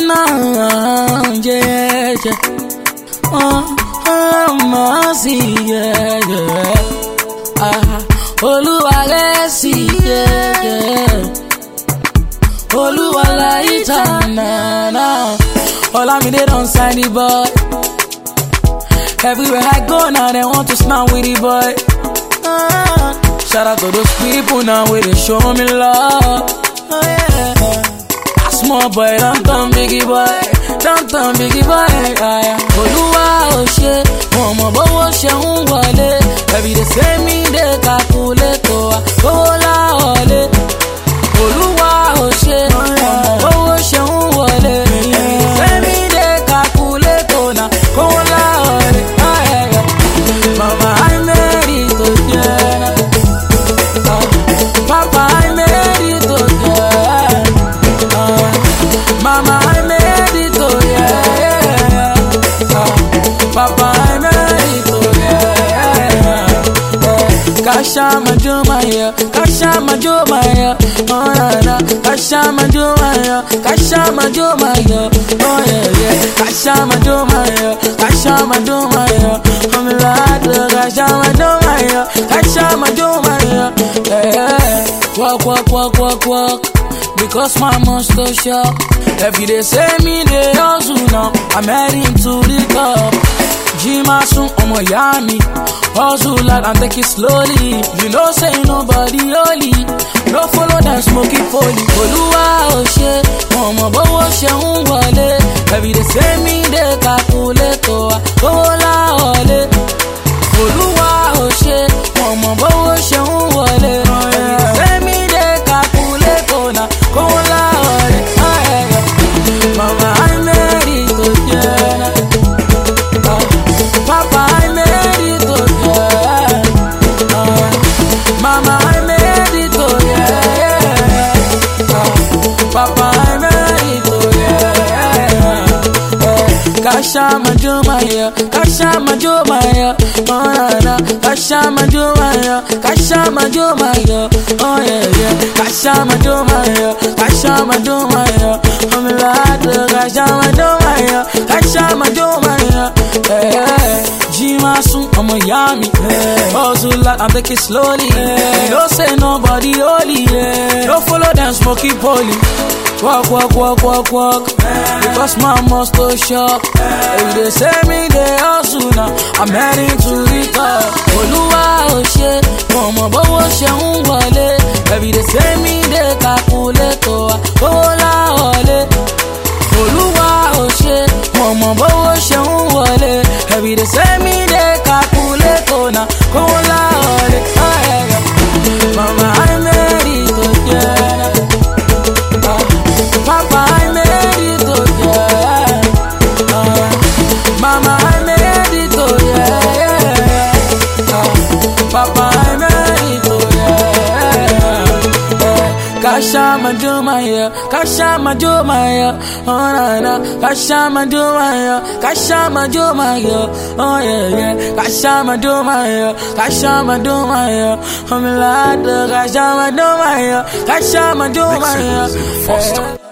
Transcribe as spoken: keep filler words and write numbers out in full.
nah, yeah, yeah. Oh, oh, mercy, yeah, yeah. Ah, Oluwalesi, yeah, yeah. Oluwalaita, na, na. All I mean, they don't sign the boy. Everywhere I go now, they want to snap with the boy. Ah, shout out to those people now where they show me love. Oh, yeah. Small boy, don't turn biggie boy, don't turn biggie boy. Oluwa o ṣe, ọmọ bọ́wọ́ ṣe ń wọlé. Every day say me dey calculate o, owó la wọlé. Oluwa o ṣe, ọmọ bọ́wọ́ ṣe ń wọlé. Every day say me dey calculate o, na owó la wọlé. Mama, I made it to Ghana. Papa, I made it to Ghana. Mama, I made it, oh yeah, yeah. Uh, Papa, I made it, oh yeah, yeah. Kasha Majumaya, Kasha Majumaya, oh yeah, yeah. Kasha Majumaya, Kasha Majumaya, oh yeah, yeah. Kasha Majumaya, Kasha Majumaya, I'm glad Kasha Majumaya, Kasha Majumaya, yeah. Walk, walk, walk, walk, walk. Because my monster shop. Every day say me they hustle now. I'm heading to the top. Jimasun omo yami. Hustle like and take it slowly. You know say nobody holy. No follow them smoking folly. Oluwa o ṣe, omo bowo ṣe ń wọlé. Every day say me they calculate o, owó la wọlé. Oluwa o ṣe, omo bowo ṣe ń wọlé. Every day say me they calculate o, na owó la wọlé. Mama, I made it to Ghana. Uh, Papa, I made it to Ghana. Uh, Mama, I made it to yeah. Uh, Papa, I made it to yeah. Uh, Kasha Majumaya, Kasha Majumaya, oh na na. Kasha Majumaya, Kasha Majumaya, oh yeah yeah. Kasha Majumaya, Kasha Majumaya, I'm glad Kasha Majumaya, Kasha Majumaya, yeah. Jimasun, I'm a yummy, hustle like I'm taking slowly. Don't say nobody holy, don't follow them smoky poly. Walk, walk, walk, walk, walk. Because my muscle shop. Every day say me they hustle now. I'm heading to the top. Oluwa o ṣe, ọmọ bọ́wọ́ ṣe ń wọlé. Every day say me they calculate o, owó la wọlé. Oluwa o ṣe, ọmọ bọ́wọ́ ṣe ń wọlé. Every day say me they calculate o, na owó la wọlé. Mama, I made it to Ghana. Papa, I made it to yeah. Uh, Mama, I made it to yeah. Uh, Papa, I made it to yeah. Uh, Kasha Majumaya, Kasha Majumaya, oh na na. Kasha Majumaya, Kasha Majumaya, oh yeah yeah. Kasha Majumaya, Kasha Majumaya, I'm glad Kasha Majumaya, Kasha Majumaya.